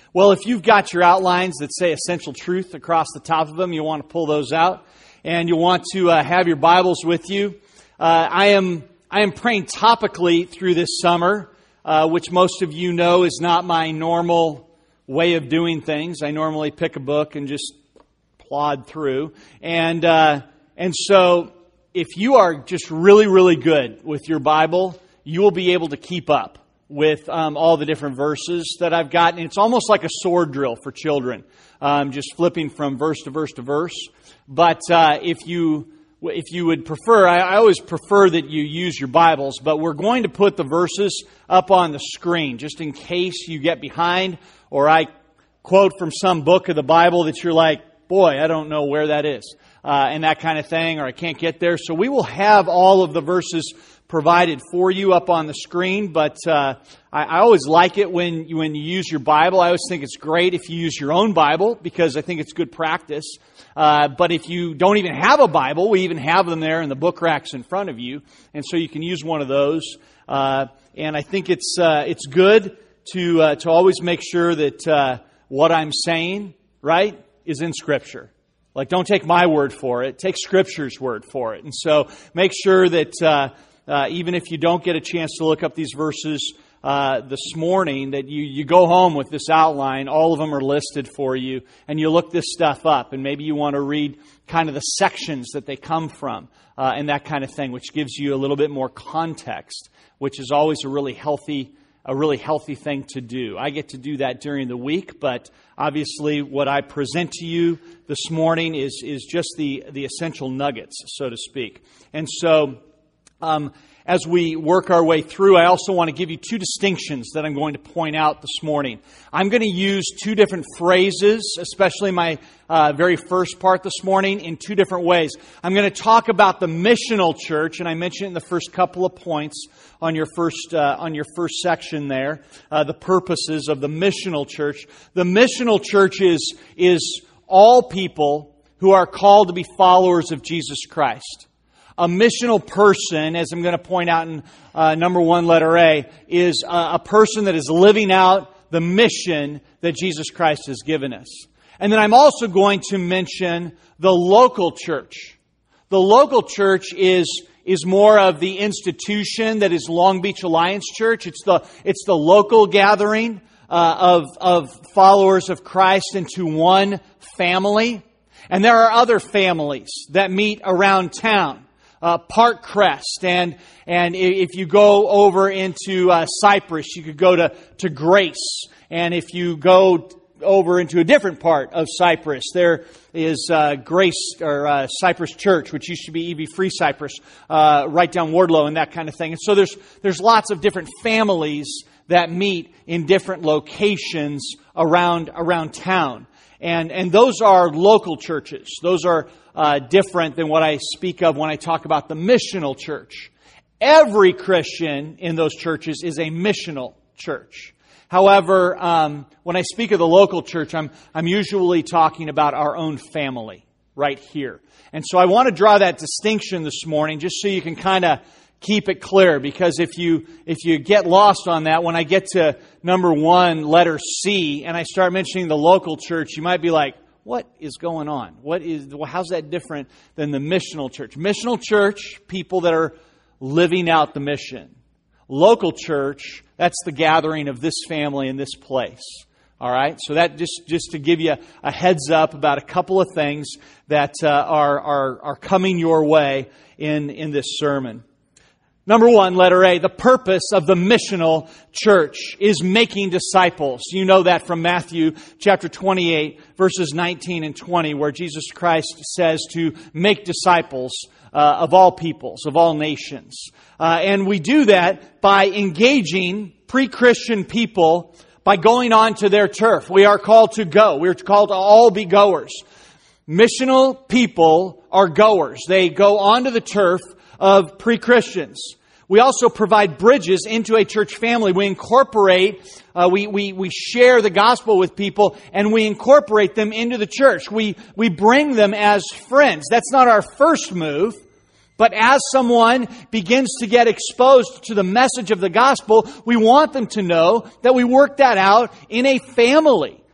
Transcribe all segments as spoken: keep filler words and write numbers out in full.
Well, if you've got your outlines that say Essential Truth across the top of them, you want to pull those out, and you want to uh, have your Bibles with you. Uh, I am I am praying topically through this summer, uh, which most of you know is not my normal way of doing things. I normally pick a book and just plod through, and uh, and so if you are just really really good with your Bible, you will be able to keep up with um, all the different verses that I've got. And it's almost like a sword drill for children, um, just flipping from verse to verse to verse. But uh, if you if you would prefer, I, I always prefer that you use your Bibles, but we're going to put the verses up on the screen, just in case you get behind, or I quote from some book of the Bible that you're like, boy, I don't know where that is, uh, and that kind of thing, or I can't get there. So we will have all of the verses provided for you up on the screen, but uh, I, I always like it when you, when you use your Bible. I always think it's great if you use your own Bible, because I think it's good practice. Uh, but if you don't even have a Bible, we even have them there in the book racks in front of you, and so you can use one of those. Uh, and I think it's uh, it's good to uh, to always make sure that uh, what I'm saying, right, is in Scripture. Like, don't take my word for it; take Scripture's word for it. And so make sure that Uh, Uh, even if you don't get a chance to look up these verses uh, this morning, that you, you go home with this outline. All of them are listed for you, and you look this stuff up, and maybe you want to read kind of the sections that they come from, uh, and that kind of thing, which gives you a little bit more context, which is always a really healthy, a really healthy thing to do. I get to do that during the week, but obviously what I present to you this morning is is just the the essential nuggets, so to speak. And so, Um, as we work our way through, I also want to give you two distinctions that I'm going to point out this morning. I'm going to use two different phrases, especially my uh, very first part this morning, in two different ways. I'm going to talk about the missional church, and I mentioned it in the first couple of points on your first uh, on your first section there, uh, the purposes of the missional church. The missional church is is all people who are called to be followers of Jesus Christ. A missional person, as I'm going to point out in uh, number one, letter A, is a, a person that is living out the mission that Jesus Christ has given us. And then I'm also going to mention the local church. The local church is is more of the institution that is Long Beach Alliance Church. It's the it's the local gathering uh, of of followers of Christ into one family. And there are other families that meet around town. Uh, Park Crest, and and if you go over into uh, Cypress, you could go to, to Grace. And if you go over into a different part of Cypress, there is uh, Grace or uh, Cypress Church, which used to be E V Free Cypress, uh, right down Wardlow and that kind of thing. And so there's there's lots of different families that meet in different locations around around town. And and those are local churches. Those are uh, different than what I speak of when I talk about the missional church. Every Christian in those churches is a missional church. However, um, when I speak of the local church, I'm I'm usually talking about our own family right here. And so I want to draw that distinction this morning, just so you can kind of keep it clear, because if you if you get lost on that, when I get to number one, letter C, and I start mentioning the local church, you might be like, what is going on? What is well, how's that different than the missional church? Missional church, people that are living out the mission. Local church, that's the gathering of this family in this place. All right, so that just just to give you a heads up about a couple of things that uh, are are are coming your way in in this sermon. Number one, letter A, the purpose of the missional church is making disciples. You know that from Matthew chapter twenty-eight, verses nineteen and twenty, where Jesus Christ says to make disciples uh, of all peoples, of all nations. Uh, and we do that by engaging pre-Christian people by going on to their turf. We are called to go. We are called to all be goers. Missional people are goers. They go onto the turf of pre-Christians. We also provide bridges into a church family. We incorporate, uh, we, we, we share the gospel with people, and we incorporate them into the church. We, we bring them as friends. That's not our first move, but as someone begins to get exposed to the message of the gospel, we want them to know that we work that out in a family.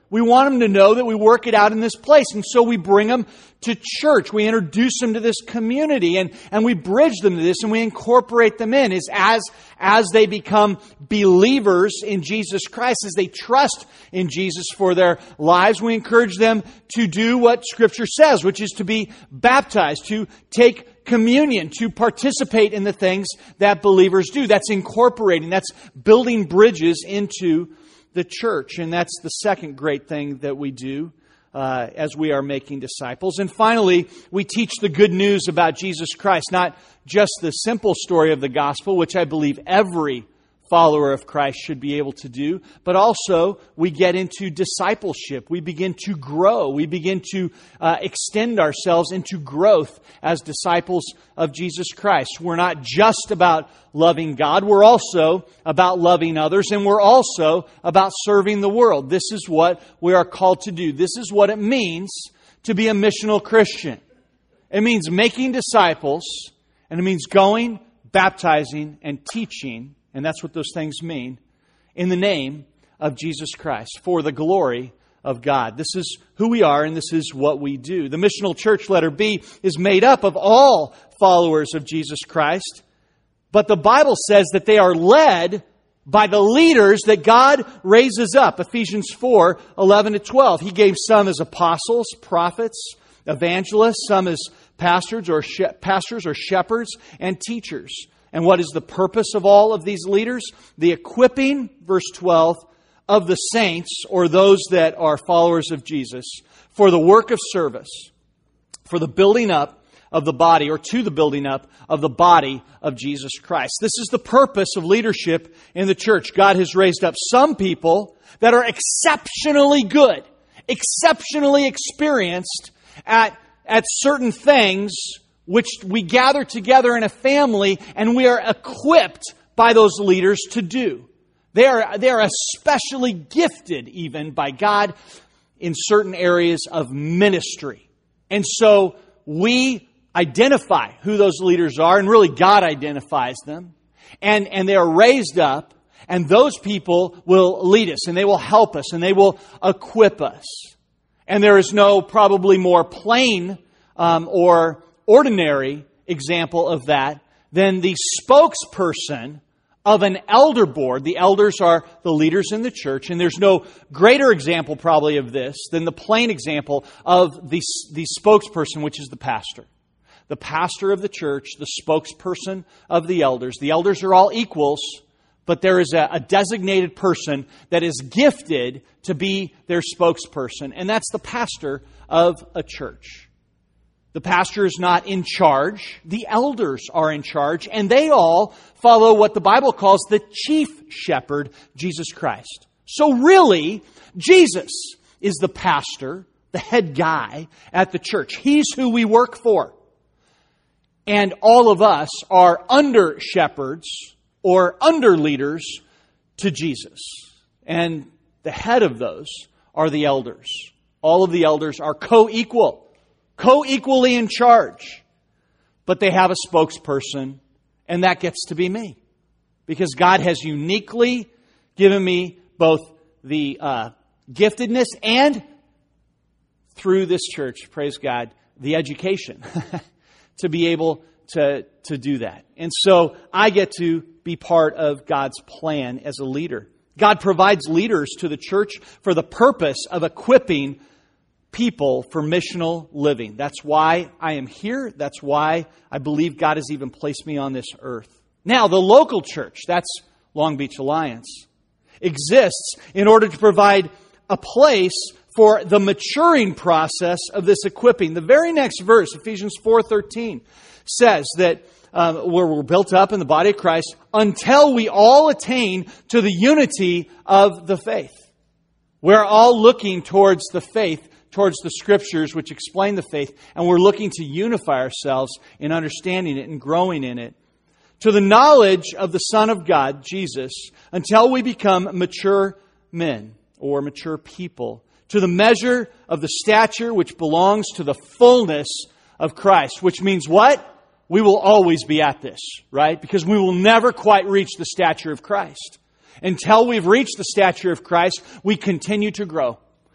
We want them to know that we work it out in this place. And so we bring them to church. We introduce them to this community and, and we bridge them to this and we incorporate them in as, as, as they become believers in Jesus Christ, as they trust in Jesus for their lives. We encourage them to do what Scripture says, which is to be baptized, to take communion, to participate in the things that believers do. That's incorporating, that's building bridges into the church. And that's the second great thing that we do uh, as we are making disciples. And finally, we teach the good news about Jesus Christ, not just the simple story of the gospel, which I believe every follower of Christ should be able to do, but also we get into discipleship. We begin to grow. We begin to uh, extend ourselves into growth as disciples of Jesus Christ. We're not just about loving God. We're also about loving others, and we're also about serving the world. This is what we are called to do. This is what it means to be a missional Christian. It means making disciples, and it means going, baptizing, and teaching. And that's what those things mean, in the name of Jesus Christ, for the glory of God. This is who we are, and this is what we do. The missional church, letter B, is made up of all followers of Jesus Christ. But the Bible says that they are led by the leaders that God raises up. Ephesians four, eleven to twelve. He gave some as apostles, prophets, evangelists, some as pastors or she- pastors or shepherds and teachers. And what is the purpose of all of these leaders? The equipping, verse twelve, of the saints, or those that are followers of Jesus, for the work of service, for the building up of the body, or to the building up of the body of Jesus Christ. This is the purpose of leadership in the church. God has raised up some people that are exceptionally good, exceptionally experienced at, at certain things, which we gather together in a family and we are equipped by those leaders to do. They are, they are especially gifted even by God in certain areas of ministry. And so we identify who those leaders are, and really God identifies them. And, and they are raised up, and those people will lead us, and they will help us, and they will equip us. And there is no probably more plain um, or ordinary example of that than the spokesperson of an elder board. The elders are the leaders in the church, and there's no greater example probably of this than the plain example of the, the spokesperson, which is the pastor. The pastor of the church, the spokesperson of the elders. The elders are all equals, but there is a, a designated person that is gifted to be their spokesperson, and that's the pastor of a church. The pastor is not in charge. The elders are in charge, and they all follow what the Bible calls the chief shepherd, Jesus Christ. So really, Jesus is the pastor, the head guy at the church. He's who we work for. And all of us are under shepherds or under leaders to Jesus. And the head of those are the elders. All of the elders are co-equal. Co-equally in charge. But they have a spokesperson, and that gets to be me. Because God has uniquely given me both the uh, giftedness and, through this church, praise God, the education to be able to, to do that. And so I get to be part of God's plan as a leader. God provides leaders to the church for the purpose of equipping people for missional living. That's why I am here. That's why I believe God has even placed me on this earth. Now, the local church, that's Long Beach Alliance, exists in order to provide a place for the maturing process of this equipping. The very next verse, Ephesians four thirteen, says that um, where we're built up in the body of Christ until we all attain to the unity of the faith. We're all looking towards the faith, towards the Scriptures which explain the faith, and we're looking to unify ourselves in understanding it and growing in it. To the knowledge of the Son of God, Jesus, until we become mature men or mature people. To the measure of the stature which belongs to the fullness of Christ. Which means what? We will always be at this, right? Because we will never quite reach the stature of Christ. Until we've reached the stature of Christ, we continue to grow.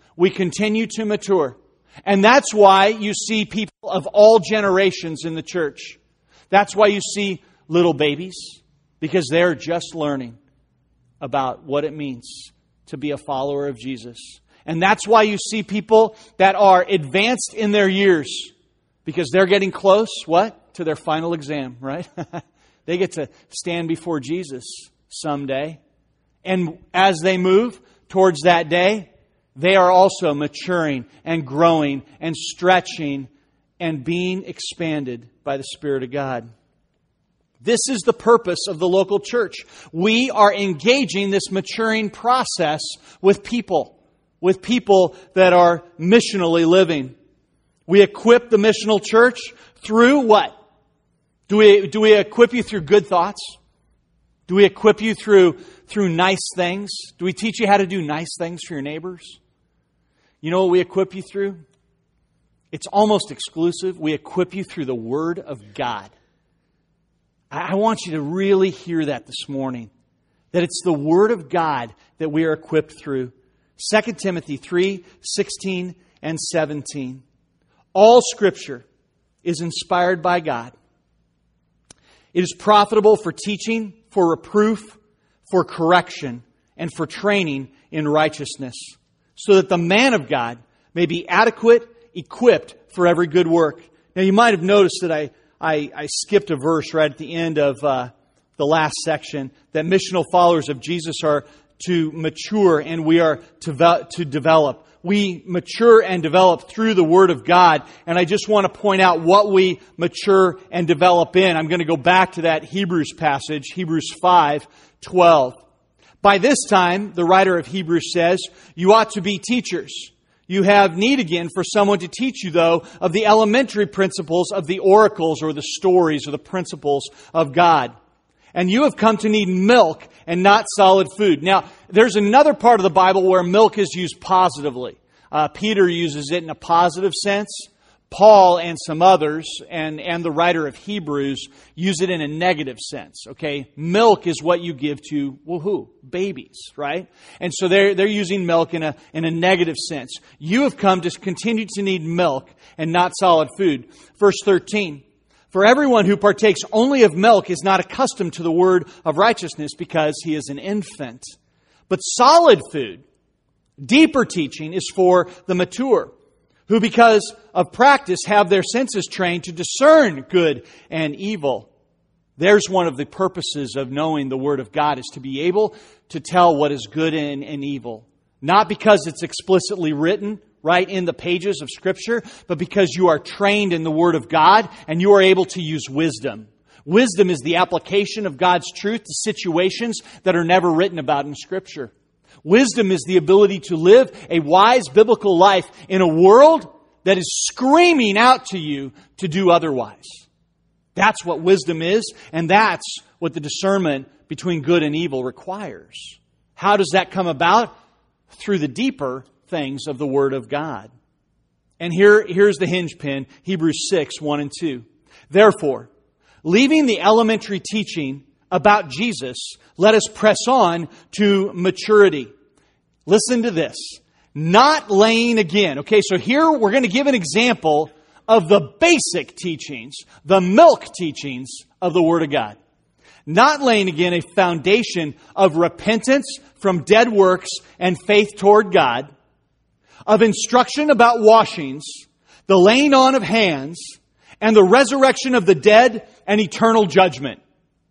We continue to mature. And that's why you see people of all generations in the church. That's why you see little babies, because they're just learning about what it means to be a follower of Jesus. And that's why you see people that are advanced in their years, because they're getting close, what? To their final exam, right? They get to stand before Jesus someday. And as they move towards that day, they are also maturing and growing and stretching and being expanded by the Spirit of God. This is the purpose of the local church. We are engaging this maturing process with people, with people that are missionally living. We equip the missional church through what? Do we, do we equip you through good thoughts? Do we equip you through, through nice things? Do we teach you how to do nice things for your neighbors? You know what we equip you through? It's almost exclusive. We equip you through the Word of God. I want you to really hear that this morning. That it's the Word of God that we are equipped through. Second Timothy three, sixteen and seventeen. All Scripture is inspired by God. It is profitable for teaching, for reproof, for correction, and for training in righteousness, so that the man of God may be adequate, equipped for every good work. Now you might have noticed that I, I, I skipped a verse right at the end of uh, the last section, that missional followers of Jesus are to mature and we are to, to develop. We mature and develop through the Word of God. And I just want to point out what we mature and develop in. I'm going to go back to that Hebrews passage, Hebrews five twelve. By this time, the writer of Hebrews says, you ought to be teachers. You have need again for someone to teach you, though, of the elementary principles of the oracles or the stories or the principles of God. And you have come to need milk and not solid food. Now, there's another part of the Bible where milk is used positively. Uh, Peter uses it in a positive sense. Paul and some others, and, and the writer of Hebrews, use it in a negative sense. Okay, milk is what you give to, well, who? Babies, right? And so they're they're using milk in a in a negative sense. You have come to continue to need milk and not solid food. Verse thirteen. For everyone who partakes only of milk is not accustomed to the word of righteousness, because he is an infant. But solid food, deeper teaching, is for the mature, who because of practice have their senses trained to discern good and evil. There's one of the purposes of knowing the Word of God, is to be able to tell what is good and, and evil. Not because it's explicitly written right in the pages of Scripture, but because you are trained in the Word of God and you are able to use wisdom. Wisdom is the application of God's truth to situations that are never written about in Scripture. Wisdom is the ability to live a wise biblical life in a world that is screaming out to you to do otherwise. That's what wisdom is, and that's what the discernment between good and evil requires. How does that come about? Through the deeper things of the Word of God. And here, here's the hinge pin, Hebrews six, one and two. Therefore, leaving the elementary teaching about Jesus, let us press on to maturity. Listen to this. Not laying again. Okay, so here we're going to give an example of the basic teachings, the milk teachings of the Word of God. Not laying again a foundation of repentance from dead works and faith toward God, of instruction about washings, the laying on of hands, and the resurrection of the dead and eternal judgment.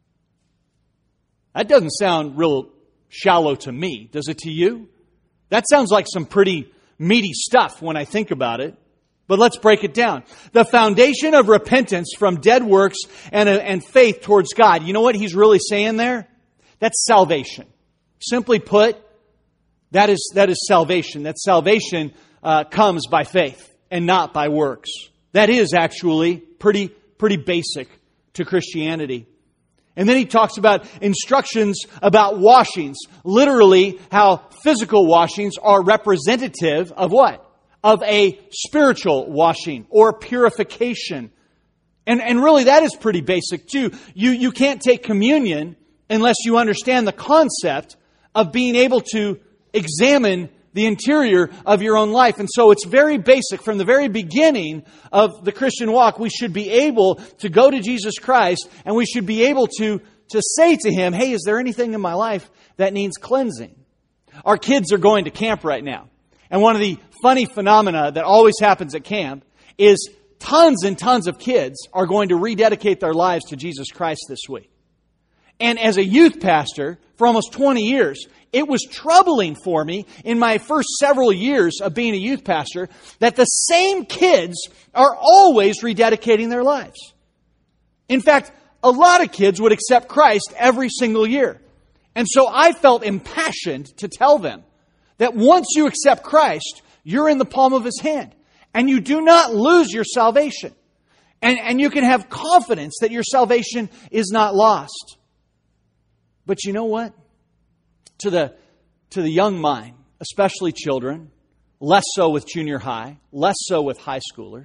That doesn't sound real shallow to me, does it to you? That sounds like some pretty meaty stuff when I think about it. But let's break it down. The foundation of repentance from dead works and, and faith towards God. You know what he's really saying there? That's salvation. Simply put, that is, that is salvation. That salvation uh, comes by faith and not by works. That is actually pretty, pretty basic to Christianity. And then he talks about instructions about washings. Literally, how physical washings are representative of what? Of a spiritual washing or purification. And, and really that is pretty basic too. You, you can't take communion unless you understand the concept of being able to examine the interior of your own life. And so it's very basic. From the very beginning of the Christian walk, we should be able to go to Jesus Christ and we should be able to, to say to Him, hey, is there anything in my life that needs cleansing? Our kids are going to camp right now. And one of the funny phenomena that always happens at camp is tons and tons of kids are going to rededicate their lives to Jesus Christ this week. And as a youth pastor for almost twenty years, it was troubling for me in my first several years of being a youth pastor that the same kids are always rededicating their lives. In fact, a lot of kids would accept Christ every single year. And so I felt impassioned to tell them that once you accept Christ, you're in the palm of His hand. And you do not lose your salvation. And, and you can have confidence that your salvation is not lost. But you know what? To the, to the young mind, especially children, less so with junior high, less so with high schoolers,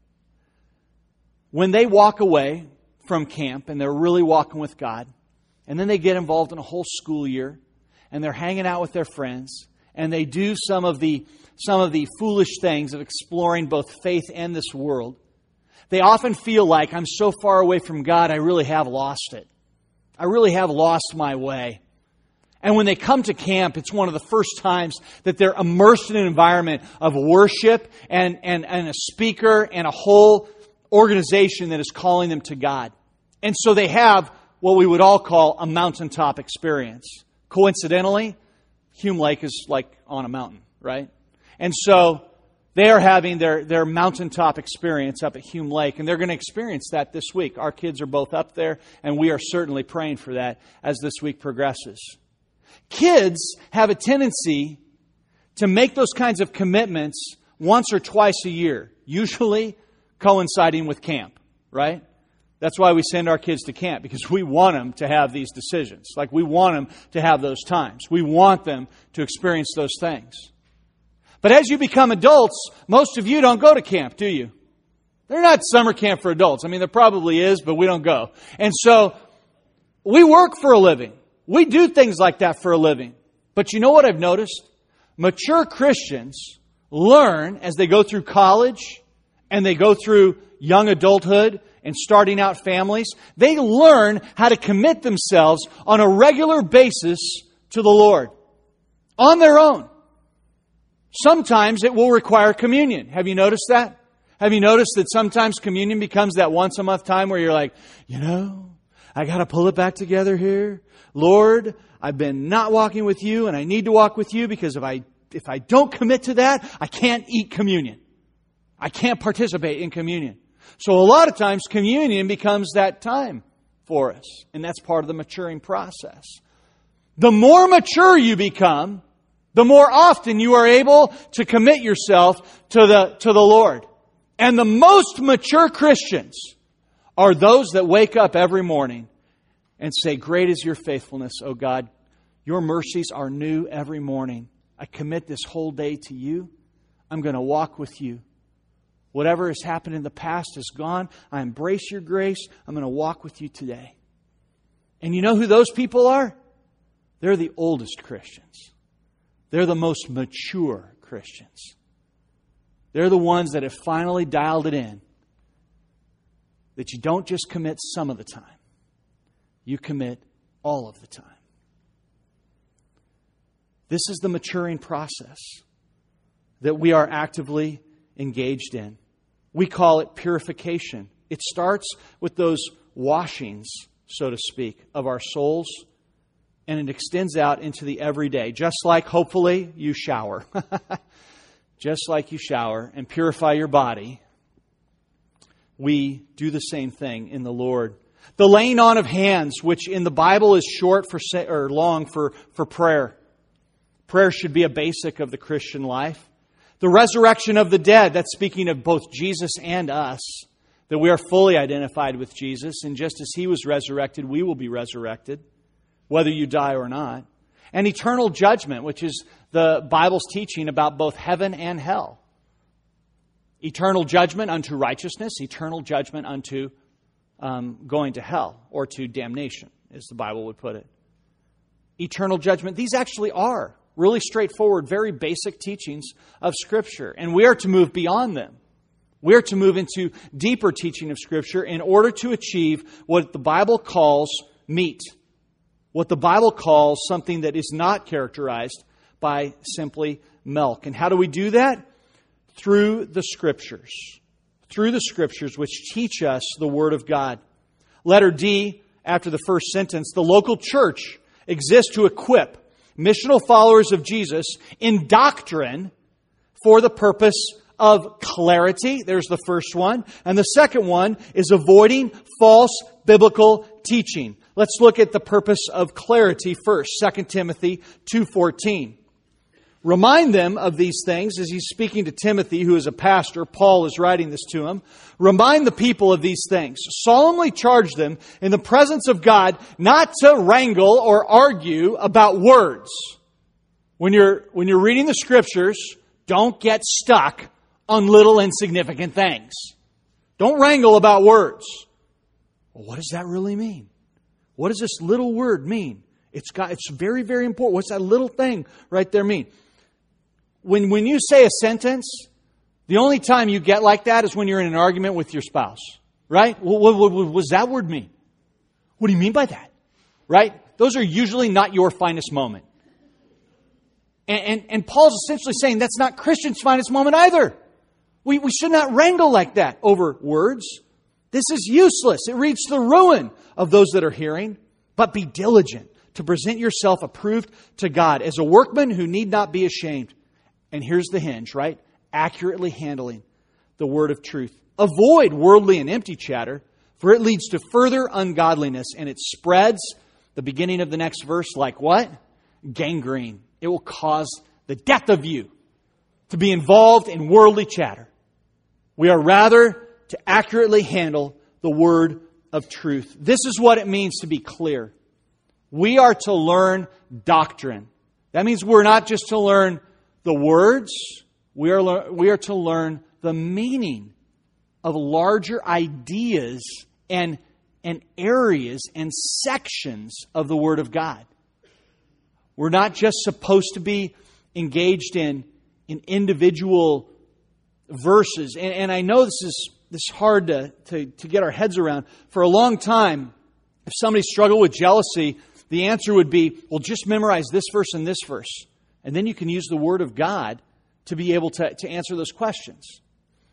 when they walk away from camp and they're really walking with God, and then they get involved in a whole school year, and they're hanging out with their friends, and they do some of the some of the foolish things of exploring both faith and this world, they often feel like, I'm so far away from God, I really have lost it. I really have lost my way. And when they come to camp, it's one of the first times that they're immersed in an environment of worship and, and, and a speaker and a whole organization that is calling them to God. And so they have what we would all call a mountaintop experience. Coincidentally, Hume Lake is like on a mountain, right? And so they are having their, their mountaintop experience up at Hume Lake, and they're going to experience that this week. Our kids are both up there, and we are certainly praying for that as this week progresses. Kids have a tendency to make those kinds of commitments once or twice a year, usually coinciding with camp, right? That's why we send our kids to camp, because we want them to have these decisions. Like, we want them to have those times. We want them to experience those things. But as you become adults, most of you don't go to camp, do you? They're not summer camp for adults. I mean, there probably is, but we don't go. And so, we work for a living. We do things like that for a living. But you know what I've noticed? Mature Christians learn as they go through college and they go through young adulthood and starting out families, they learn how to commit themselves on a regular basis to the Lord. On their own. Sometimes it will require communion. Have you noticed that? Have you noticed that sometimes communion becomes that once a month time where you're like, you know, I got to pull it back together here. Lord, I've been not walking with you and I need to walk with you, because if I if I don't commit to that, I can't eat communion. I can't participate in communion. So a lot of times communion becomes that time for us. And that's part of the maturing process. The more mature you become, the more often you are able to commit yourself to the, to the Lord. And the most mature Christians are those that wake up every morning and say, great is your faithfulness, O God. Your mercies are new every morning. I commit this whole day to you. I'm going to walk with you. Whatever has happened in the past is gone. I embrace your grace. I'm going to walk with you today. And you know who those people are? They're the oldest Christians. They're the most mature Christians. They're the ones that have finally dialed it in. That you don't just commit some of the time. You commit all of the time. This is the maturing process that we are actively engaged in. We call it purification. It starts with those washings, so to speak, of our souls, and it extends out into the everyday. Just like, hopefully, you shower. Just like you shower and purify your body, we do the same thing in the Lord. The laying on of hands, which in the Bible is short for or long for, for prayer. Prayer should be a basic of the Christian life. The resurrection of the dead, that's speaking of both Jesus and us, that we are fully identified with Jesus, and just as He was resurrected, we will be resurrected, whether you die or not. And eternal judgment, which is the Bible's teaching about both heaven and hell. Eternal judgment unto righteousness, eternal judgment unto um, going to hell, or to damnation, as the Bible would put it. Eternal judgment, these actually are really straightforward, very basic teachings of Scripture. And we are to move beyond them. We are to move into deeper teaching of Scripture in order to achieve what the Bible calls meat. What the Bible calls something that is not characterized by simply milk. And how do we do that? Through the Scriptures. Through the Scriptures, which teach us the Word of God. Letter D, after the first sentence, the local church exists to equip missional followers of Jesus in doctrine for the purpose of clarity. There's the first one. And the second one is avoiding false biblical teaching. Let's look at the purpose of clarity first. Second Timothy two fourteen. Remind them of these things as he's speaking to Timothy, who is a pastor. Paul is writing this to him. Remind the people of these things. Solemnly charge them in the presence of God not to wrangle or argue about words. When you're, when you're reading the Scriptures, don't get stuck on little insignificant things. Don't wrangle about words. Well, what does that really mean? What does this little word mean? It's got, it's very, very important. What's that little thing right there mean? When, when you say a sentence, the only time you get like that is when you're in an argument with your spouse. Right? What, what, what, what does that word mean? What do you mean by that? Right? Those are usually not your finest moment. And, and, and Paul's essentially saying that's not Christians' finest moment either. We, we should not wrangle like that over words. This is useless. It leads to the ruin of those that are hearing. But be diligent to present yourself approved to God as a workman who need not be ashamed. And here's the hinge, right? Accurately handling the word of truth. Avoid worldly and empty chatter, for it leads to further ungodliness, and it spreads, the beginning of the next verse, like what? Gangrene. It will cause the death of you to be involved in worldly chatter. We are rather to accurately handle the word of truth. This is what it means to be clear. We are to learn doctrine. That means we're not just to learn the words. We are, we are to learn the meaning of larger ideas and, and areas and sections of the Word of God. We're not just supposed to be engaged in, in individual verses. And, and I know this is this is hard to, to, to get our heads around. For a long time, if somebody struggled with jealousy, the answer would be, well, just memorize this verse and this verse. And then you can use the Word of God to be able to, to answer those questions.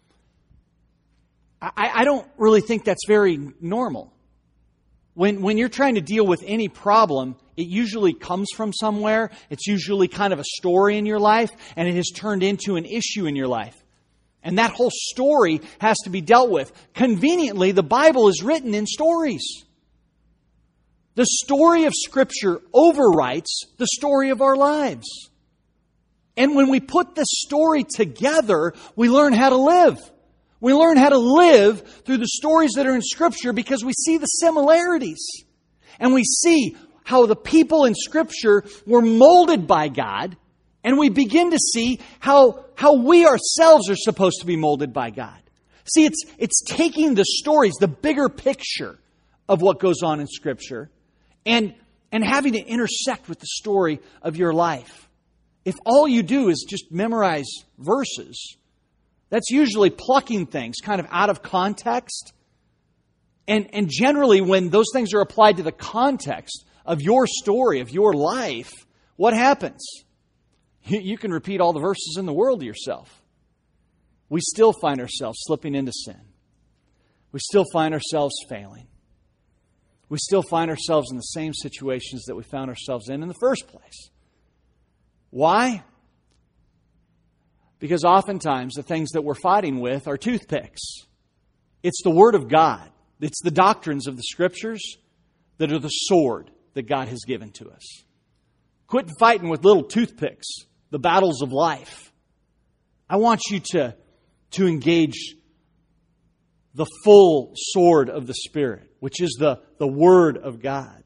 I, I don't really think that's very normal. When, when you're trying to deal with any problem, it usually comes from somewhere. It's usually kind of a story in your life, and it has turned into an issue in your life. And that whole story has to be dealt with. Conveniently, the Bible is written in stories. The story of Scripture overwrites the story of our lives. And when we put this story together, we learn how to live. We learn how to live through the stories that are in Scripture because we see the similarities. And we see how the people in Scripture were molded by God. And we begin to see how, how we ourselves are supposed to be molded by God. See, it's, it's taking the stories, the bigger picture of what goes on in Scripture, and, and having it intersect with the story of your life. If all you do is just memorize verses, that's usually plucking things kind of out of context. And, and generally, when those things are applied to the context of your story, of your life, what happens? You, you can repeat all the verses in the world to yourself. We still find ourselves slipping into sin. We still find ourselves failing. We still find ourselves in the same situations that we found ourselves in in the first place. Why? Because oftentimes the things that we're fighting with are toothpicks. It's the Word of God. It's the doctrines of the Scriptures that are the sword that God has given to us. Quit fighting with little toothpicks, the battles of life. I want you to, to engage the full sword of the Spirit, which is the, the Word of God.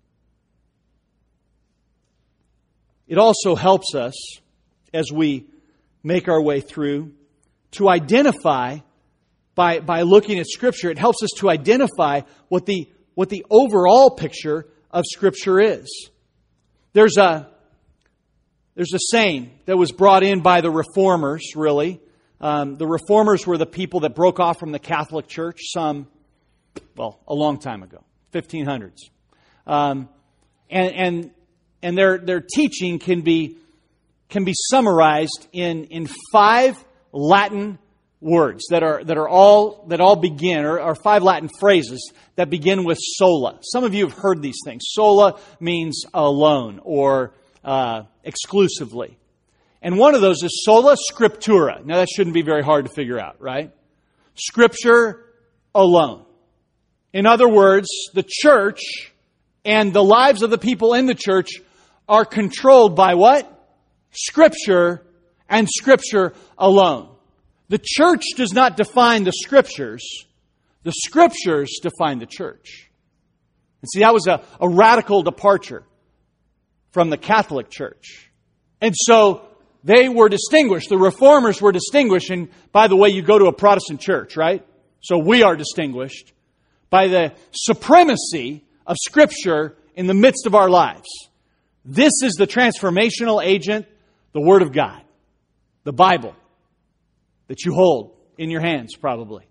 It also helps us, as we make our way through, to identify, by, by looking at Scripture, it helps us to identify what the, what the overall picture of Scripture is. There's a, there's a saying that was brought in by the Reformers, really. Um, the Reformers were the people that broke off from the Catholic Church some, well, a long time ago, fifteen hundreds. Um, and and and their their teaching can be can be summarized in in five Latin words that are that are all that all begin, or, or five Latin phrases that begin with sola. Some of you have heard these things. Sola means alone or uh, exclusively. And one of those is sola scriptura. Now that shouldn't be very hard to figure out, right? Scripture alone. In other words, the church and the lives of the people in the church are controlled by what? Scripture and Scripture alone. The church does not define the Scriptures. The Scriptures define the church. And see, that was a, a radical departure from the Catholic Church. And so they were distinguished. The Reformers were distinguished. And by the way, you go to a Protestant church, right? So we are distinguished by the supremacy of Scripture in the midst of our lives. This is the transformational agent, the Word of God, the Bible, that you hold in your hands, probably.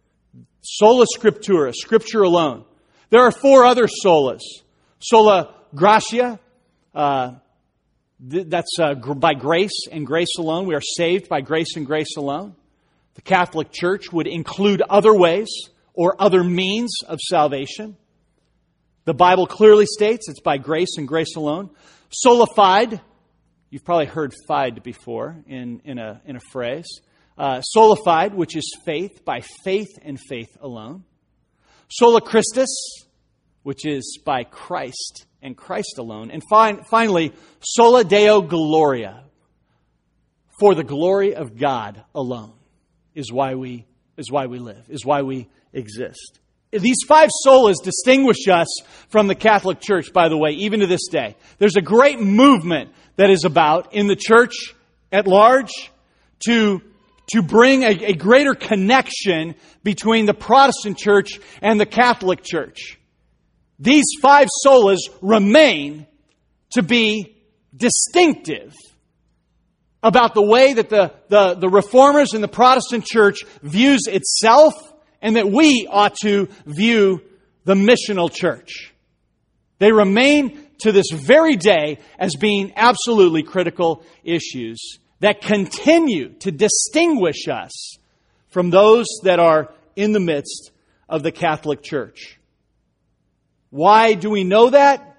Sola Scriptura, Scripture alone. There are four other solas. Sola Gratia, uh, th- that's uh, gr- by grace and grace alone. We are saved by grace and grace alone. The Catholic Church would include other ways or other means of salvation. The Bible clearly states it's by grace and grace alone. Sola Fide, you've probably heard fide before in, in, a, in a phrase. Uh, sola fide, which is faith, by faith and faith alone. Sola Christus, which is by Christ and Christ alone. And fin- finally, sola Deo Gloria, for the glory of God alone is why we is why we live, is why we exist. These five solas distinguish us from the Catholic Church, by the way, even to this day. There's a great movement that is about in the church at large to to bring a, a greater connection between the Protestant church and the Catholic Church. These five solas remain to be distinctive about the way that the, the, the Reformers and the Protestant church views itself, and that we ought to view the missional church. They remain to this very day as being absolutely critical issues that continue to distinguish us from those that are in the midst of the Catholic Church. Why do we know that?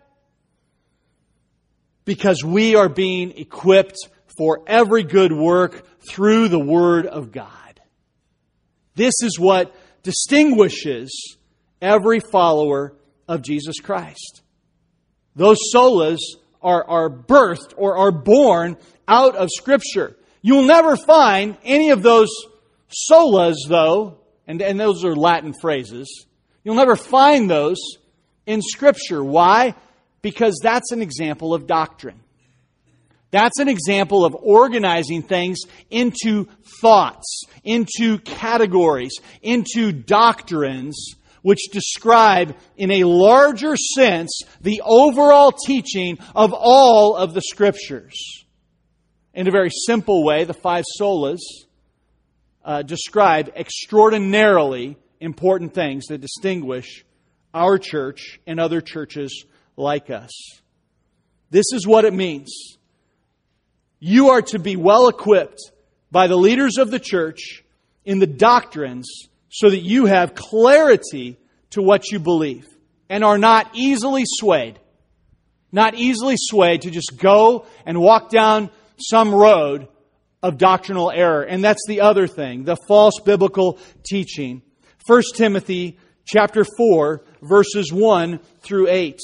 Because we are being equipped for every good work through the Word of God. This is what distinguishes every follower of Jesus Christ. Those solas are, are birthed or are born out of Scripture. You'll never find any of those solas, though, and, and those are Latin phrases. You'll never find those in Scripture. Why? Because that's an example of doctrine. That's an example of organizing things into thoughts, into categories, into doctrines, which describe in a larger sense the overall teaching of all of the Scriptures. In a very simple way, the five solas uh, describe extraordinarily important things that distinguish our church and other churches like us. This is what it means. You are to be well equipped by the leaders of the church in the doctrines so that you have clarity to what you believe and are not easily swayed. Not easily swayed to just go and walk down some road of doctrinal error. And that's the other thing, the false biblical teaching. First Timothy chapter four, verses one through eight.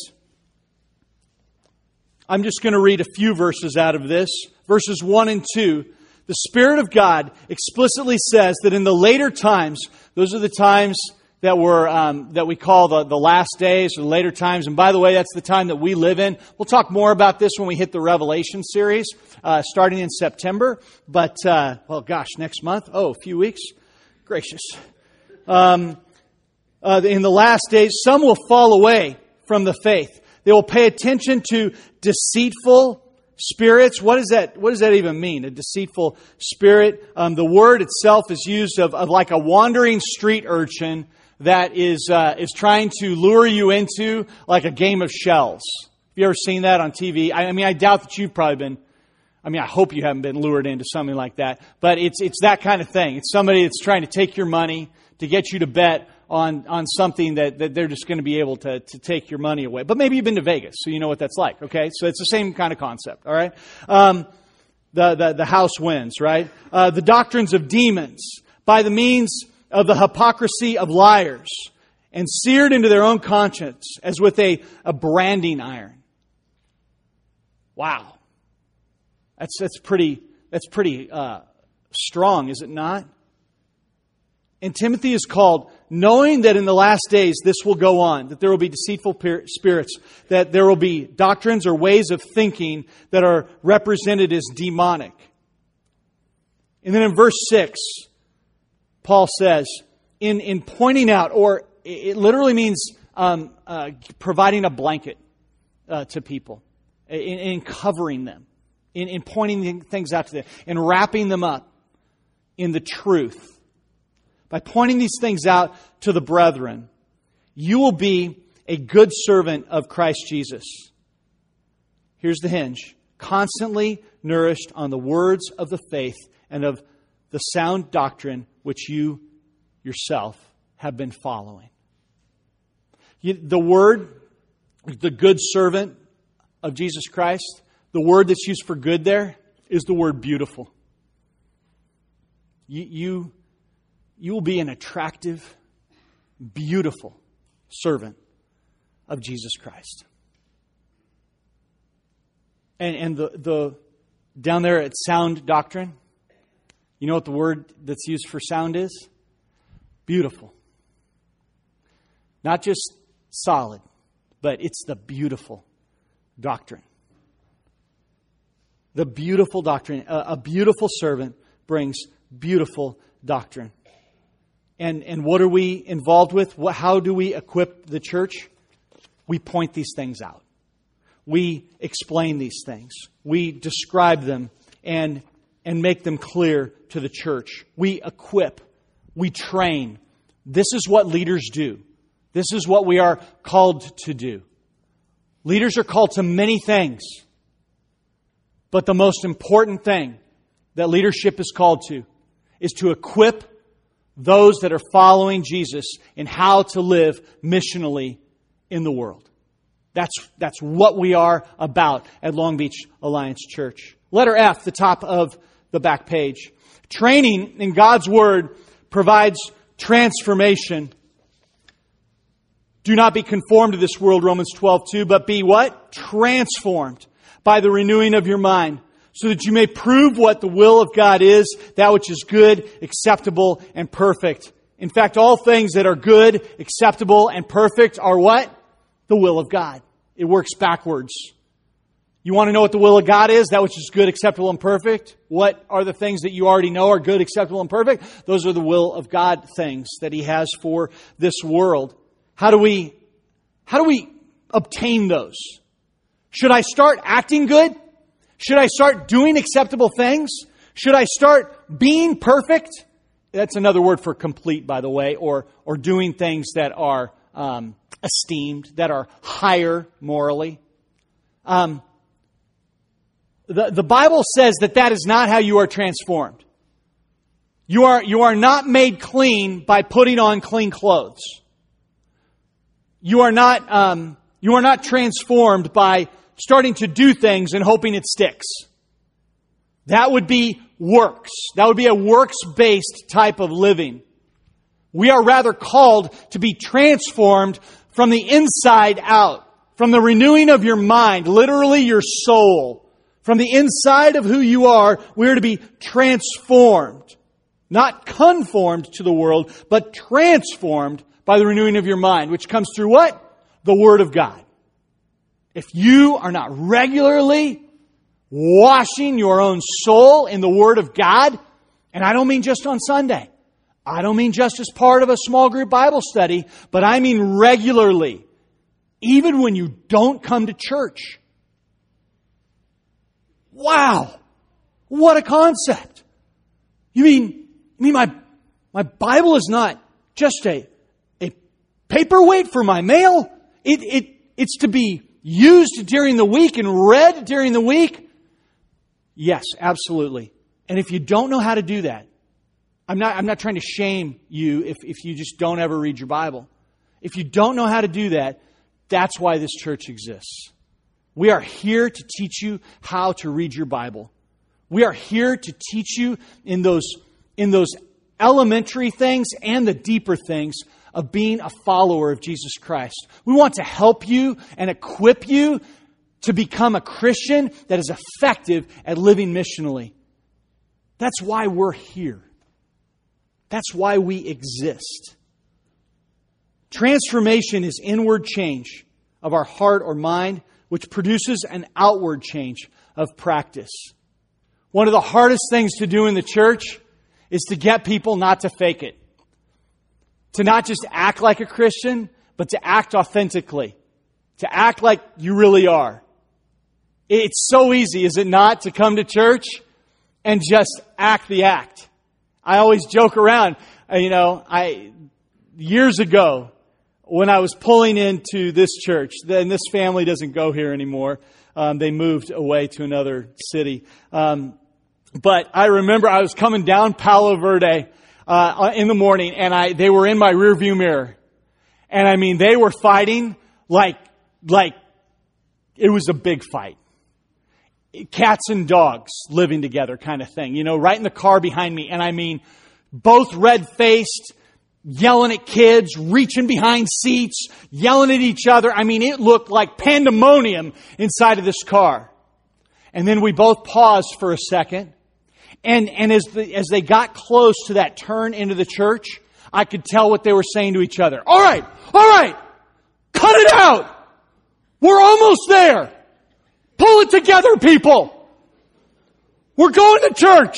I'm just going to read a few verses out of this. Verses one and two. The Spirit of God explicitly says that in the later times, those are the times that were um, that we call the, the last days or the later times. And by the way, that's the time that we live in. We'll talk more about this when we hit the Revelation series, uh, starting in September. But, uh, well, gosh, next month? Oh, a few weeks? Gracious. Um, uh, in the last days, some will fall away from the faith. They will pay attention to deceitful spirits. What does that, what does that even mean? A deceitful spirit. Um, the word itself is used of, of like a wandering street urchin that is, uh, is trying to lure you into like a game of shells. Have you ever seen that on T V? I, I mean, I doubt that you've probably been, I mean, I hope you haven't been lured into something like that, but it's, it's that kind of thing. It's somebody that's trying to take your money to get you to bet on, on something that, that they're just going to be able to, to take your money away. But maybe you've been to Vegas, so you know what that's like, okay? So it's the same kind of concept, all right? Um, the, the, the house wins, right? Uh, the doctrines of demons by the means of the hypocrisy of liars and seared into their own conscience as with a, a branding iron. Wow. That's, that's pretty, that's pretty uh, strong, is it not? And Timothy is called, knowing that in the last days this will go on, that there will be deceitful spirits, that there will be doctrines or ways of thinking that are represented as demonic. And then in verse six, Paul says, in, in pointing out, or it literally means um, uh, providing a blanket uh, to people, in, in covering them, in, in pointing things out to them, and wrapping them up in the truth. By pointing these things out to the brethren, you will be a good servant of Christ Jesus. Here's the hinge. Constantly nourished on the words of the faith and of the sound doctrine which you yourself have been following. You, the word, the good servant of Jesus Christ, the word that's used for good there is the word beautiful. You... you You will be an attractive, beautiful servant of Jesus Christ. And, and the, the down there at sound doctrine, you know what the word that's used for sound is? Beautiful. Not just solid, but it's the beautiful doctrine. The beautiful doctrine. A, a beautiful servant brings beautiful doctrine. And, and what are we involved with? What, how do we equip the church? We point these things out. We explain these things. We describe them and, and make them clear to the church. We equip. We train. This is what leaders do. This is what we are called to do. Leaders are called to many things. But the most important thing that leadership is called to is to equip those that are following Jesus in how to live missionally in the world. That's, that's what we are about at Long Beach Alliance Church. Letter F, the top of the back page. Training in God's Word provides transformation. Do not be conformed to this world, Romans twelve two, but be what? Transformed by the renewing of your mind, so that you may prove what the will of God is, that which is good, acceptable, and perfect. In fact, all things that are good, acceptable, and perfect are what? The will of God. It works backwards. You want to know what the will of God is? That which is good, acceptable, and perfect? What are the things that you already know are good, acceptable, and perfect? Those are the will of God things that He has for this world. How do we, how do we obtain those? Should I start acting good? Should I start doing acceptable things? Should I start being perfect? That's another word for complete, by the way, or or doing things that are um, esteemed, that are higher morally. Um, the the Bible says that that is not how you are transformed. You are you are not made clean by putting on clean clothes. You are not um, you are not transformed by starting to do things and hoping it sticks. That would be works. That would be a works-based type of living. We are rather called to be transformed from the inside out, from the renewing of your mind, literally your soul. From the inside of who you are, we are to be transformed. Not conformed to the world, but transformed by the renewing of your mind, which comes through what? The Word of God. If you are not regularly washing your own soul in the Word of God, and I don't mean just on Sunday, I don't mean just as part of a small group Bible study, but I mean regularly, even when you don't come to church. Wow! What a concept! You mean, you mean my, my Bible is not just a, a paperweight for my mail? It, it, it's to be used during the week and read during the week? Yes, absolutely. And if you don't know how to do that, I'm not, I'm not trying to shame you if, if you just don't ever read your Bible. If you don't know how to do that, that's why this church exists. We are here to teach you how to read your Bible. We are here to teach you in those, in those elementary things and the deeper things of being a follower of Jesus Christ. We want to help you and equip you to become a Christian that is effective at living missionally. That's why we're here. That's why we exist. Transformation is inward change of our heart or mind, which produces an outward change of practice. One of the hardest things to do in the church is to get people not to fake it. To not just act like a Christian, but to act authentically. To act like you really are. It's so easy, is it not, to come to church and just act the act. I always joke around, you know, I years ago, when I was pulling into this church, then this family doesn't go here anymore. Um, they moved away to another city. Um, but I remember I was coming down Palo Verde uh, in the morning, and I they were in my rearview mirror, and I mean they were fighting like like it was a big fight. Cats and dogs living together kind of thing, you know, right in the car behind me, and I mean both red-faced, yelling at kids, reaching behind seats, yelling at each other. I mean, it looked like pandemonium inside of this car. And then we both paused for a second. And, and as the, as they got close to that turn into the church, I could tell what they were saying to each other. All right, all right, cut it out. We're almost there. Pull it together, people. We're going to church.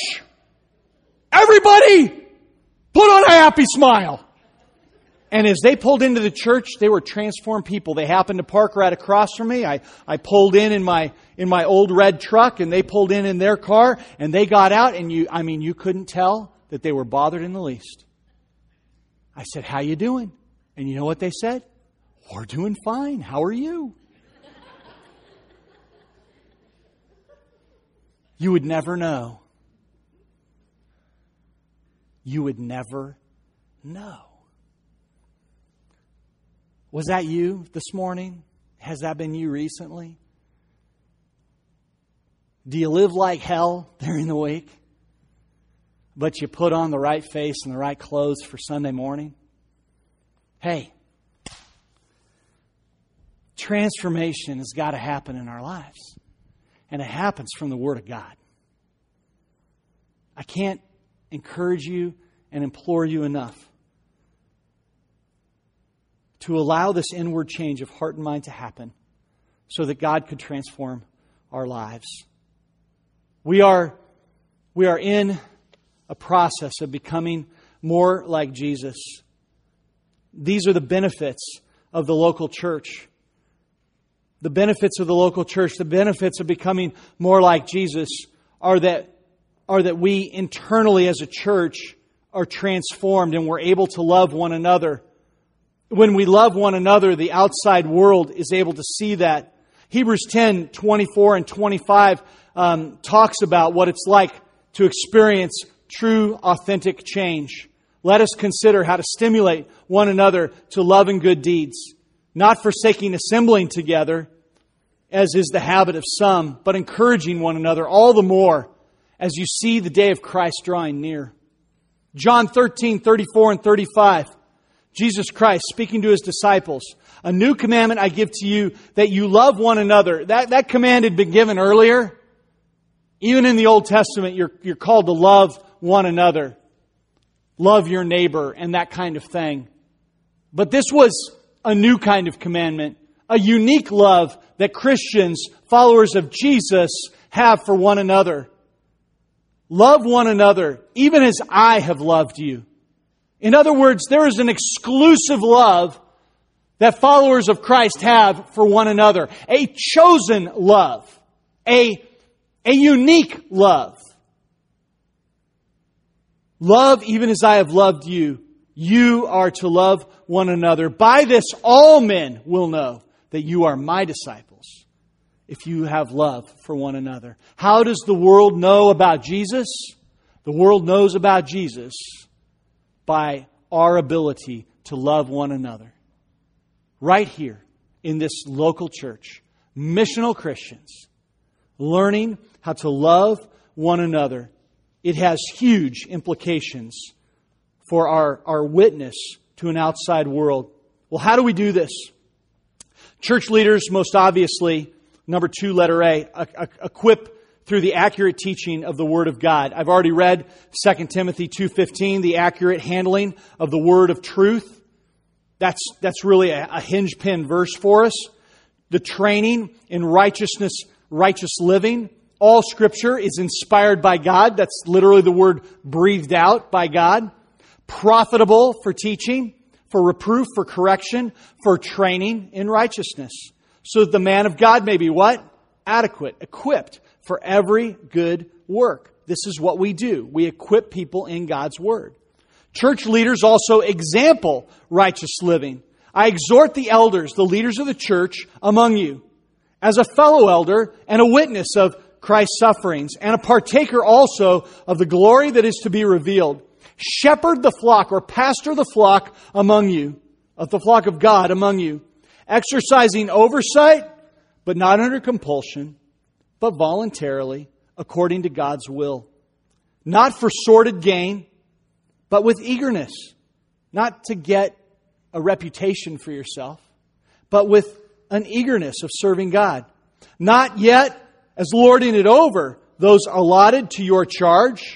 Everybody, put on a happy smile. And as they pulled into the church, they were transformed people. They happened to park right across from me. I, I pulled in in my in my old red truck, and they pulled in in their car, and they got out, and you I mean, you couldn't tell that they were bothered in the least. I said, "How you doing?" And you know what they said? "We're doing fine. How are you?" You would never know. You would never know. Was that you this morning? Has that been you recently? Do you live like hell during the week, but you put on the right face and the right clothes for Sunday morning? Hey, transformation has got to happen in our lives. And it happens from the Word of God. I can't encourage you and implore you enough to allow this inward change of heart and mind to happen so that God could transform our lives. We are, we are in a process of becoming more like Jesus. These are the benefits of the local church. The benefits of the local church, the benefits of becoming more like Jesus are that, are that we internally as a church are transformed and we're able to love one another. When we love one another, the outside world is able to see that. Hebrews ten, twenty-four and twenty-five um, talks about what it's like to experience true, authentic change. Let us consider how to stimulate one another to love and good deeds, not forsaking assembling together, as is the habit of some, but encouraging one another all the more as you see the day of Christ drawing near. John thirteen, thirty-four and thirty-five. Jesus Christ speaking to His disciples. A new commandment I give to you, that you love one another. That, that command had been given earlier. Even in the Old Testament, you're, you're called to love one another. Love your neighbor and that kind of thing. But this was a new kind of commandment. A unique love that Christians, followers of Jesus, have for one another. Love one another, even as I have loved you. In other words, there is an exclusive love that followers of Christ have for one another. A chosen love. A, A unique love. Love even as I have loved you. You are to love one another. By this all men will know that you are my disciples, if you have love for one another. How does the world know about Jesus? The world knows about Jesus by our ability to love one another. Right here in this local church, missional Christians, learning how to love one another. It has huge implications for our, our witness to an outside world. Well, how do we do this? Church leaders, most obviously, number two, letter A, equip through the accurate teaching of the Word of God. I've already read Second Timothy two fifteen, the accurate handling of the Word of truth. That's, that's really a, a hinge pin verse for us. The training in righteousness, righteous living. All Scripture is inspired by God. That's literally the word breathed out by God. Profitable for teaching, for reproof, for correction, for training in righteousness. So that the man of God may be what? Adequate, equipped for every good work. This is what we do. We equip people in God's Word. Church leaders also example righteous living. I exhort the elders, the leaders of the church among you, as a fellow elder and a witness of Christ's sufferings, and a partaker also of the glory that is to be revealed. Shepherd the flock, or pastor the flock among you, of the flock of God among you, exercising oversight, but not under compulsion, but voluntarily, according to God's will. Not for sordid gain, but with eagerness. Not to get a reputation for yourself, but with an eagerness of serving God. Not yet as lording it over those allotted to your charge,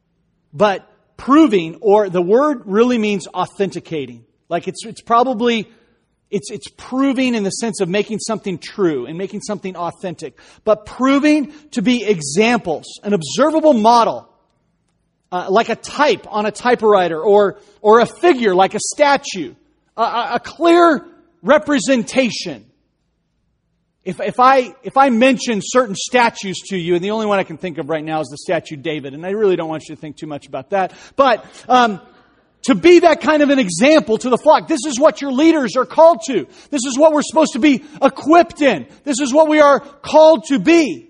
but proving, or the word really means authenticating. Like it's it's probably, it's it's proving in the sense of making something true and making something authentic. But proving to be examples, an observable model, uh, like a type on a typewriter, or or a figure like a statue, a, a clear representation. If, if I if I mention certain statues to you, and the only one I can think of right now is the statue David, and I really don't want you to think too much about that, but um, to be that kind of an example to the flock, this is what your leaders are called to. This is what we're supposed to be equipped in. This is what we are called to be.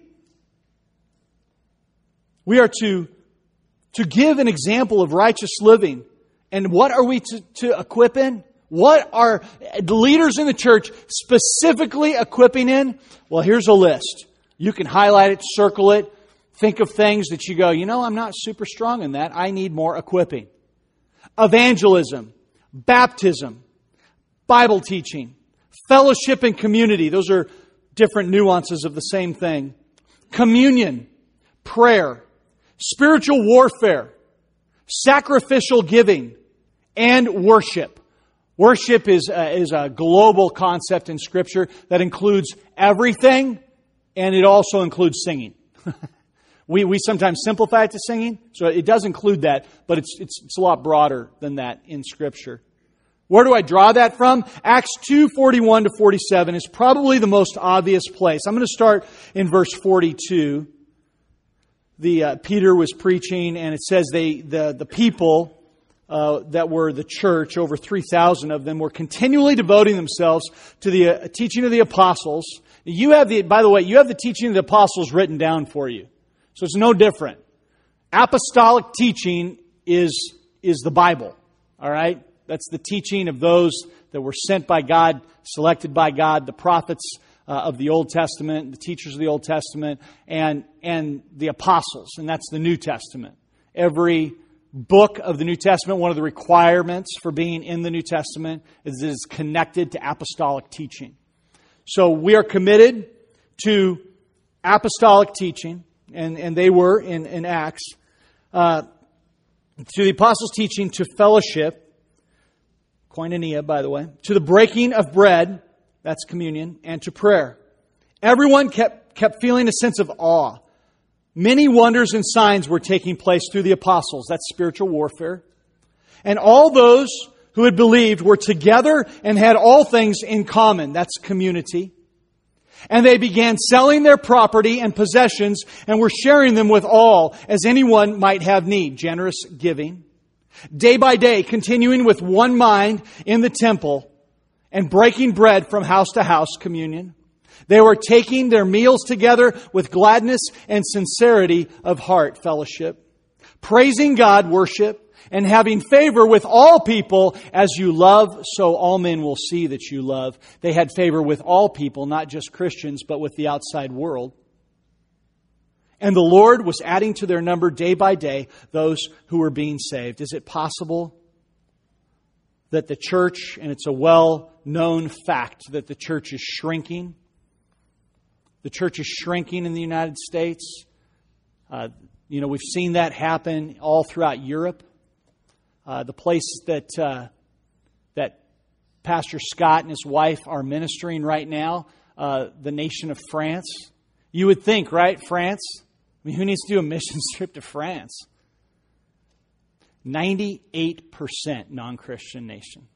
We are to, to give an example of righteous living. And what are we to, to equip in? What are the leaders in the church specifically equipping in? Well, here's a list. You can highlight it, circle it, think of things that you go, you know, I'm not super strong in that. I need more equipping. Evangelism, baptism, Bible teaching, fellowship and community. Those are different nuances of the same thing. Communion, prayer, spiritual warfare, sacrificial giving, and worship. Worship is a, is a global concept in Scripture that includes everything, and it also includes singing. we we sometimes simplify it to singing, so it does include that, but it's, it's it's a lot broader than that in Scripture. Where do I draw that from? Acts two, forty-one to forty-seven is probably the most obvious place. I'm going to start in verse forty-two. The uh, Peter was preaching, and it says they the the people Uh, that were the church, over three thousand of them, were continually devoting themselves to the uh, teaching of the apostles. You have the, by the way, you have the teaching of the apostles written down for you. So it's no different. Apostolic teaching is, is the Bible. All right? That's the teaching of those that were sent by God, selected by God, the prophets uh, of the Old Testament, the teachers of the Old Testament, and, and the apostles. And that's the New Testament. Every book of the New Testament, one of the requirements for being in the New Testament is it is connected to apostolic teaching. So we are committed to apostolic teaching, and, and they were in, in Acts, uh, to the apostles' teaching, to fellowship, koinonia, by the way, to the breaking of bread, that's communion, and to prayer. Everyone kept, kept feeling a sense of awe. Many wonders and signs were taking place through the apostles. That's spiritual warfare. And all those who had believed were together and had all things in common. That's community. And they began selling their property and possessions and were sharing them with all, as anyone might have need. Generous giving. Day by day, continuing with one mind in the temple and breaking bread from house to house, communion. They were taking their meals together with gladness and sincerity of heart, fellowship. Praising God, worship. And having favor with all people, as you love, so all men will see that you love. They had favor with all people, not just Christians, but with the outside world. And the Lord was adding to their number day by day those who were being saved. Is it possible that the church, and it's a well-known fact that the church is shrinking? The church is shrinking in the United States. Uh, you know, we've seen that happen all throughout Europe. Uh, the place that uh, that Pastor Scott and his wife are ministering right now, uh, the nation of France. You would think, right? France? I mean, who needs to do a mission trip to France? ninety-eight percent non-Christian nation.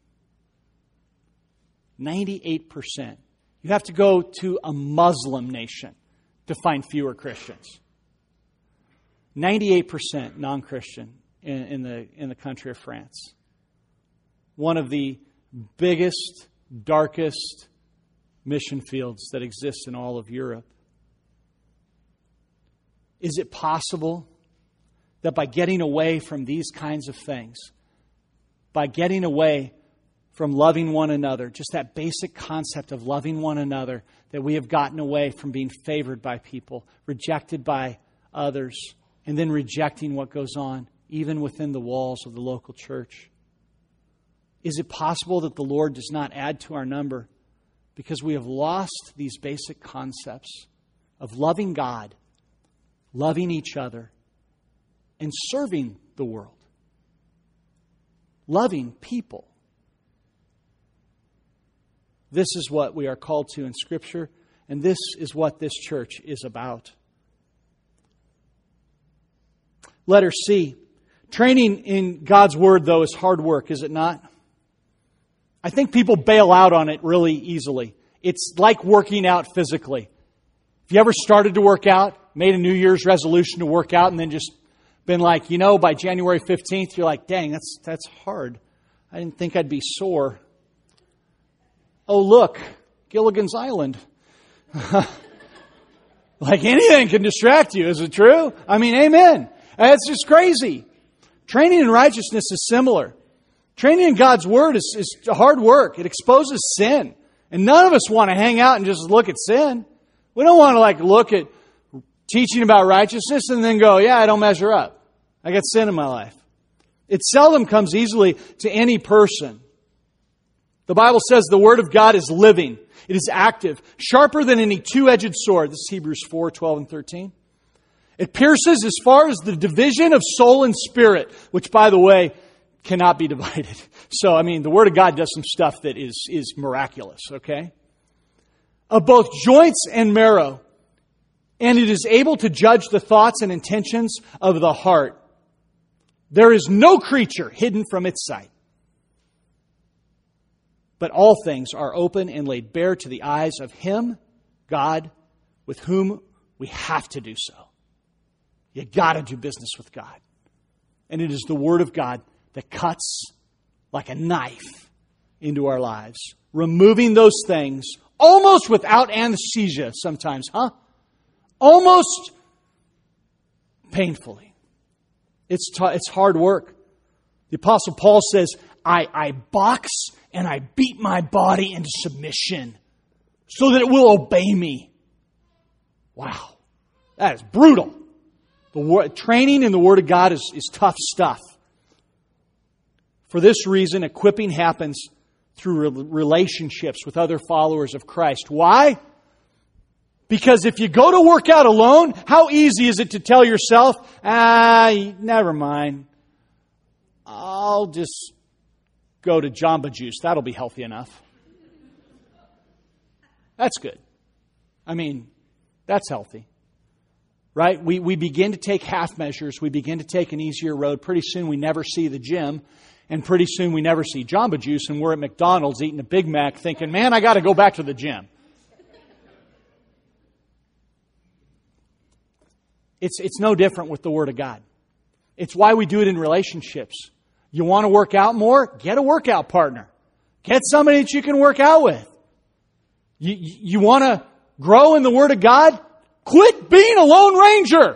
ninety-eight percent. You have to go to a Muslim nation to find fewer Christians. ninety-eight percent non-Christian. In, in the in the country of France. One of the biggest, darkest mission fields that exists in all of Europe. Is it possible that by getting away from these kinds of things, by getting away from loving one another, just that basic concept of loving one another, that we have gotten away from being favored by people, rejected by others, and then rejecting what goes on even within the walls of the local church? Is it possible that the Lord does not add to our number because we have lost these basic concepts of loving God, loving each other, and serving the world? Loving people. This is what we are called to in Scripture, and this is what this church is about. Letter C. Training in God's Word, though, is hard work, is it not? I think people bail out on it really easily. It's like working out physically. Have you ever started to work out, made a New Year's resolution to work out, and then just been like, you know, by January fifteenth, you're like, dang, that's that's hard. I didn't think I'd be sore. Oh, look, Gilligan's Island. Like anything can distract you, is it true? I mean, amen. It's just crazy. Training in righteousness is similar. Training in God's Word is, is hard work. It exposes sin. And none of us want to hang out and just look at sin. We don't want to like look at teaching about righteousness and then go, yeah, I don't measure up. I got sin in my life. It seldom comes easily to any person. The Bible says the Word of God is living. It is active, sharper than any two-edged sword. This is Hebrews four, twelve, and thirteen. It pierces as far as the division of soul and spirit, which, by the way, cannot be divided. So, I mean, the Word of God does some stuff that is, is miraculous, okay? Of both joints and marrow. And it is able to judge the thoughts and intentions of the heart. There is no creature hidden from its sight. But all things are open and laid bare to the eyes of Him, God, with whom we have to do so. You got to do business with God. And it is the Word of God that cuts like a knife into our lives, removing those things almost without anesthesia sometimes, huh? Almost painfully. It's t- it's hard work. The Apostle Paul says, I, I box and I beat my body into submission so that it will obey me. Wow. That is brutal. The word, training in the Word of God is, is tough stuff. For this reason, equipping happens through relationships with other followers of Christ. Why? Because if you go to work out alone, how easy is it to tell yourself, ah, never mind. I'll just go to Jamba Juice. That'll be healthy enough. That's good. I mean, that's healthy. Right? We we begin to take half measures. We begin to take an easier road. Pretty soon we never see the gym. And pretty soon we never see Jamba Juice. And we're at McDonald's eating a Big Mac thinking, man, I got to go back to the gym. It's, it's no different with the Word of God. It's why we do it in relationships. You want to work out more? Get a workout partner. Get somebody that you can work out with. You, you want to grow in the Word of God? Quit being a Lone Ranger.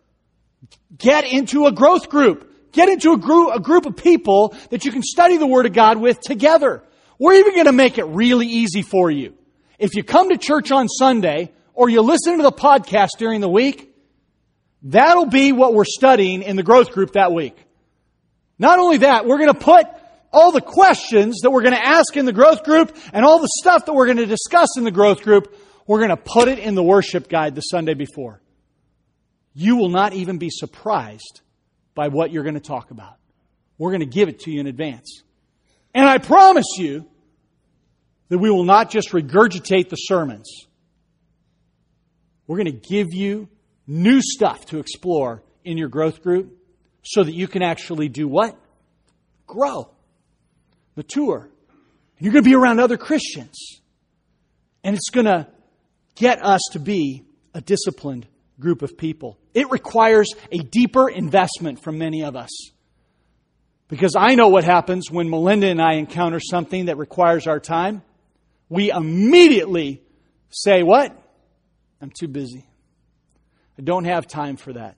Get into a growth group. Get into a group, a group of people that you can study the Word of God with together. We're even going to make it really easy for you. If you come to church on Sunday or you listen to the podcast during the week, that'll be what we're studying in the growth group that week. Not only that, we're going to put all the questions that we're going to ask in the growth group and all the stuff that we're going to discuss in the growth group, we're going to put it in the worship guide the Sunday before. You will not even be surprised by what you're going to talk about. We're going to give it to you in advance. And I promise you that we will not just regurgitate the sermons. We're going to give you new stuff to explore in your growth group so that you can actually do what? Grow. Mature. And you're going to be around other Christians. And it's going to get us to be a disciplined group of people. It requires a deeper investment from many of us. Because I know what happens when Melinda and I encounter something that requires our time. We immediately say, what? I'm too busy. I don't have time for that.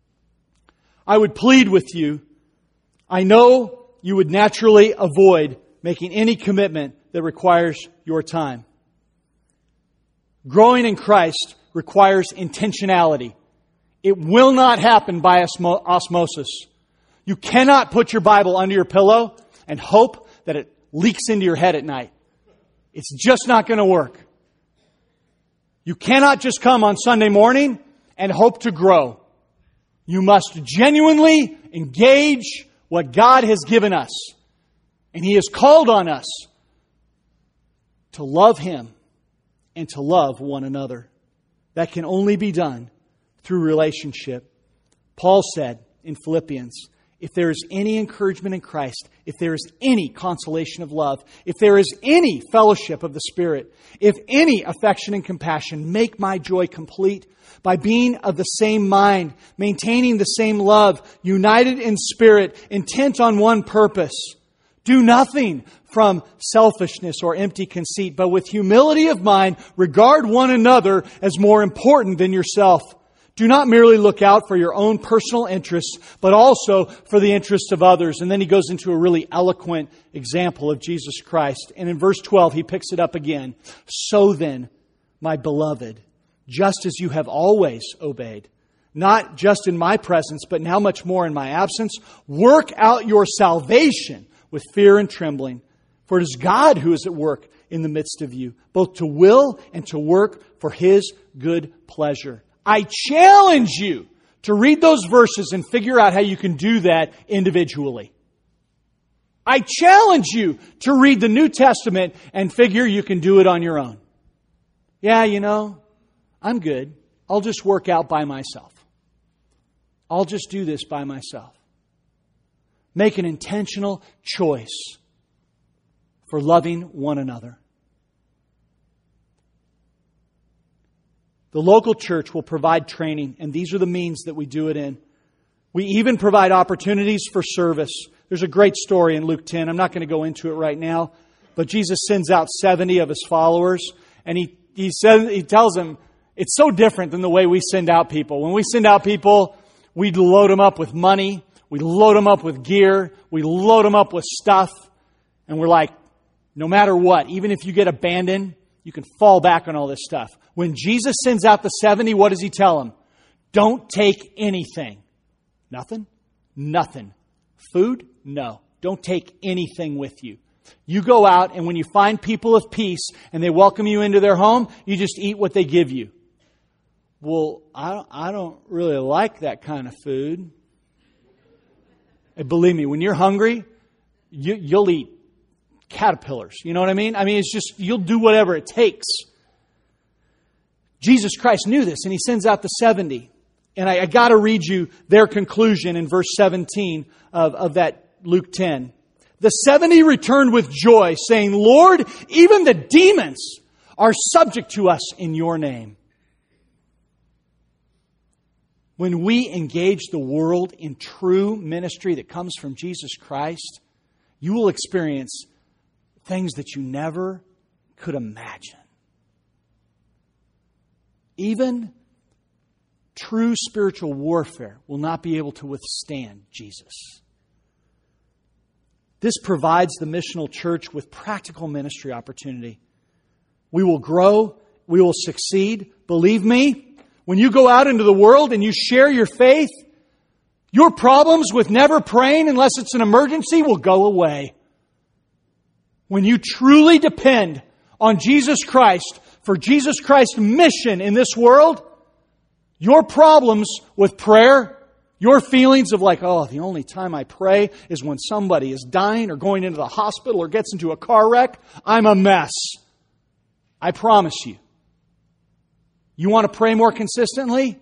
I would plead with you. I know you would naturally avoid making any commitment that requires your time. Growing in Christ requires intentionality. It will not happen by osmosis. You cannot put your Bible under your pillow and hope that it leaks into your head at night. It's just not going to work. You cannot just come on Sunday morning and hope to grow. You must genuinely engage what God has given us. And He has called on us to love Him and to love one another. That can only be done through relationship. Paul said in Philippians, if there is any encouragement in Christ, if there is any consolation of love, if there is any fellowship of the Spirit, if any affection and compassion, make my joy complete by being of the same mind, maintaining the same love, united in spirit, intent on one purpose. Do nothing from selfishness or empty conceit, but with humility of mind, regard one another as more important than yourself. Do not merely look out for your own personal interests, but also for the interests of others. And then he goes into a really eloquent example of Jesus Christ. And in verse twelve, he picks it up again. So then, my beloved, just as you have always obeyed, not just in my presence, but now much more in my absence, work out your salvation with fear and trembling. For it is God who is at work in the midst of you, both to will and to work for His good pleasure. I challenge you to read those verses and figure out how you can do that individually. I challenge you to read the New Testament and figure you can do it on your own. Yeah, you know, I'm good. I'll just work out by myself. I'll just do this by myself. Make an intentional choice for loving one another. The local church will provide training, and these are the means that we do it in. We even provide opportunities for service. There's a great story in Luke ten. I'm not going to go into it right now, but Jesus sends out seventy of His followers, and He he says He tells them it's so different than the way we send out people. When we send out people, we load them up with money, we load them up with gear, we load them up with stuff, and we're like, no matter what, even if you get abandoned, you can fall back on all this stuff. When Jesus sends out the seventy, what does He tell them? Don't take anything. Nothing? Nothing. Food? No. Don't take anything with you. You go out, and when you find people of peace and they welcome you into their home, you just eat what they give you. Well, I don't, I don't really like that kind of food. And believe me, when you're hungry, you, you'll eat caterpillars. You know what I mean? I mean, it's just, you'll do whatever it takes. Jesus Christ knew this, and He sends out the seventy. And I, I got to read you their conclusion in verse seventeen of, of that Luke ten. The seventy returned with joy, saying, Lord, even the demons are subject to us in Your name. when we engage the world in true ministry that comes from Jesus Christ, you will experience things that you never could imagine. Even true spiritual warfare will not be able to withstand Jesus. This provides the missional church with practical ministry opportunity. We will grow. We will succeed. Believe me, when you go out into the world and you share your faith, your problems with never praying unless it's an emergency will go away. When you truly depend on Jesus Christ for Jesus Christ's mission in this world, your problems with prayer, your feelings of like, oh, the only time I pray is when somebody is dying or going into the hospital or gets into a car wreck, I'm a mess. I promise you. You want to pray more consistently?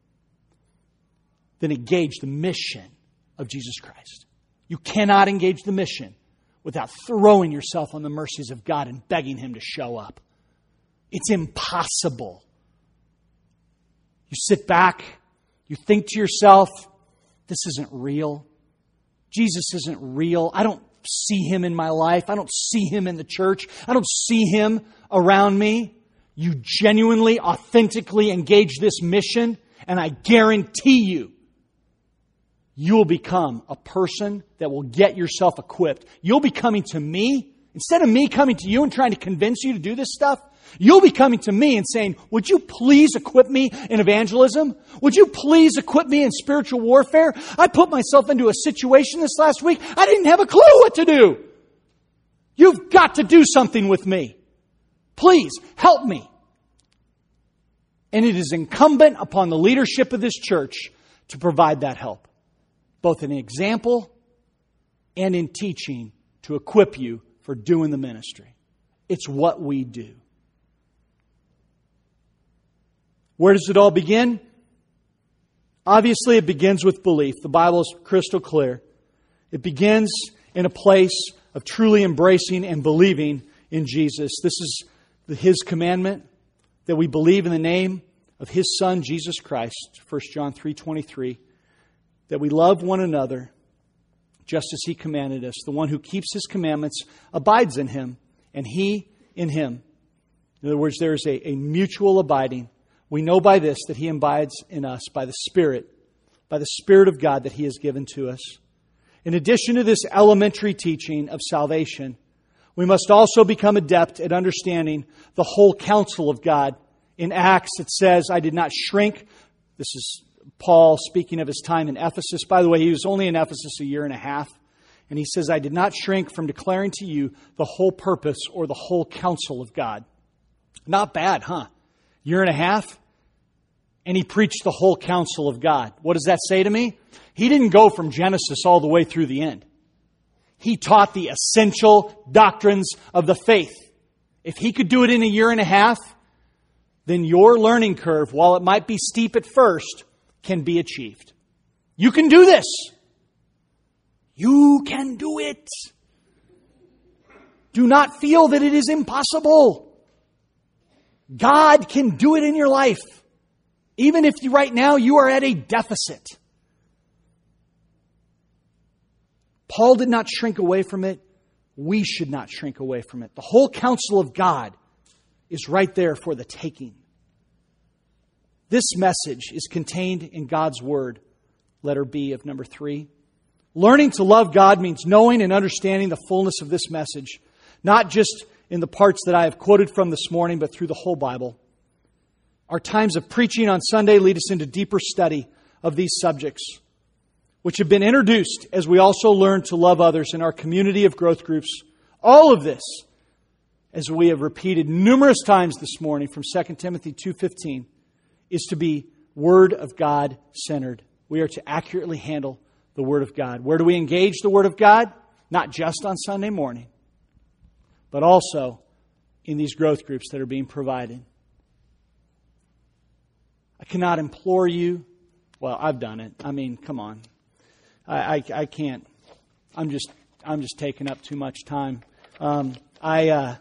Then engage the mission of Jesus Christ. You cannot engage the mission without throwing yourself on the mercies of God and begging Him to show up. It's impossible. You sit back, you think to yourself, this isn't real. Jesus isn't real. I don't see Him in my life. I don't see Him in the church. I don't see Him around me. You genuinely, authentically engage this mission, and I guarantee you, you will become a person that will get yourself equipped. You'll be coming to me. Instead of me coming to you and trying to convince you to do this stuff, you'll be coming to me and saying, would you please equip me in evangelism? Would you please equip me in spiritual warfare? I put myself into a situation this last week. I didn't have a clue what to do. You've got to do something with me. Please help me. And it is incumbent upon the leadership of this church to provide that help, both in example and in teaching, to equip you for doing the ministry. It's what we do. Where does it all begin? Obviously, it begins with belief. The Bible is crystal clear. It begins in a place of truly embracing and believing in Jesus. This is His commandment, that we believe in the name of His Son, Jesus Christ, First John three twenty-three, that we love one another just as He commanded us. The one who keeps His commandments abides in Him, and He in him. In other words, there is a, a mutual abiding. We know by this that He abides in us by the Spirit, by the Spirit of God that He has given to us. In addition to this elementary teaching of salvation, we must also become adept at understanding the whole counsel of God. In Acts, it says, I did not shrink. This is Paul speaking of his time in Ephesus. By the way, he was only in Ephesus a year and a half. And he says, I did not shrink from declaring to you the whole purpose or the whole counsel of God. Not bad, huh? Year and a half. And he preached the whole counsel of God. What does that say to me? He didn't go from Genesis all the way through the end. He taught the essential doctrines of the faith. If he could do it in a year and a half, then your learning curve, while it might be steep at first, can be achieved. You can do this. You can do it. Do not feel that it is impossible. God can do it in your life. Even if you, right now you are at a deficit. Paul did not shrink away from it. We should not shrink away from it. The whole counsel of God is right there for the taking. This message is contained in God's Word, letter B of number three. Learning to love God means knowing and understanding the fullness of this message, not just in the parts that I have quoted from this morning, but through the whole Bible. Our times of preaching on Sunday lead us into deeper study of these subjects, which have been introduced as we also learn to love others in our community of growth groups. All of this, as we have repeated numerous times this morning from Second Timothy two fifteen, is to be Word of God centered. We are to accurately handle the Word of God. Where do we engage the Word of God? Not just on Sunday morning, but also in these growth groups that are being provided. I cannot implore you. Well, I've done it. I mean, come on. I, I, I can't. I'm just I'm just taking up too much time. Um, I uh,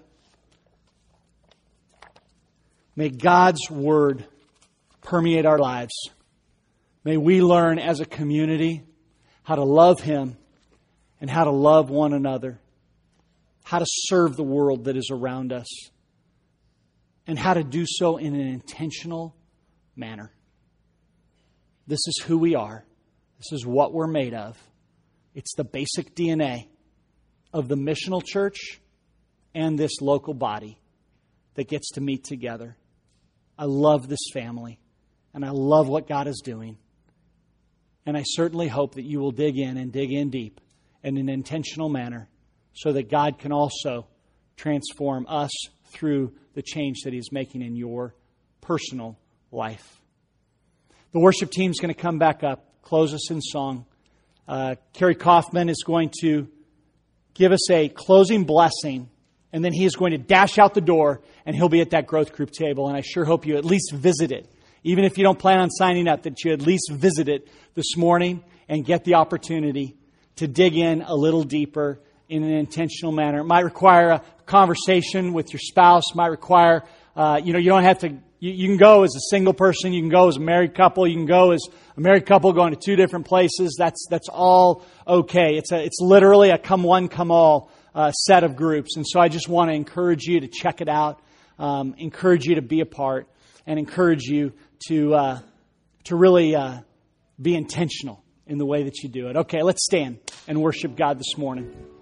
may God's Word permeate our lives. May we learn as a community how to love Him and how to love one another, how to serve the world that is around us, and how to do so in an intentional manner. This is who we are. This is what we're made of. It's the basic D N A of the missional church and this local body that gets to meet together. I love this family, and I love what God is doing. And I certainly hope that you will dig in and dig in deep in an intentional manner so that God can also transform us through the change that He's making in your personal life. The worship team is going to come back up, close us in song. Uh, Kerry Kaufman is going to give us a closing blessing, and then he is going to dash out the door, and he'll be at that growth group table. And I sure hope you at least visit it. Even if you don't plan on signing up, that you at least visit it this morning and get the opportunity to dig in a little deeper in an intentional manner. It might require a conversation with your spouse. It might require, uh, you know, you don't have to, you, you can go as a single person. You can go as a married couple. You can go as a married couple going to two different places. That's that's all okay. It's a, it's literally a come one, come all uh, set of groups. And so I just want to encourage you to check it out, um, encourage you to be a part, and encourage you to uh, to really uh, be intentional in the way that you do it. Okay, let's stand and worship God this morning.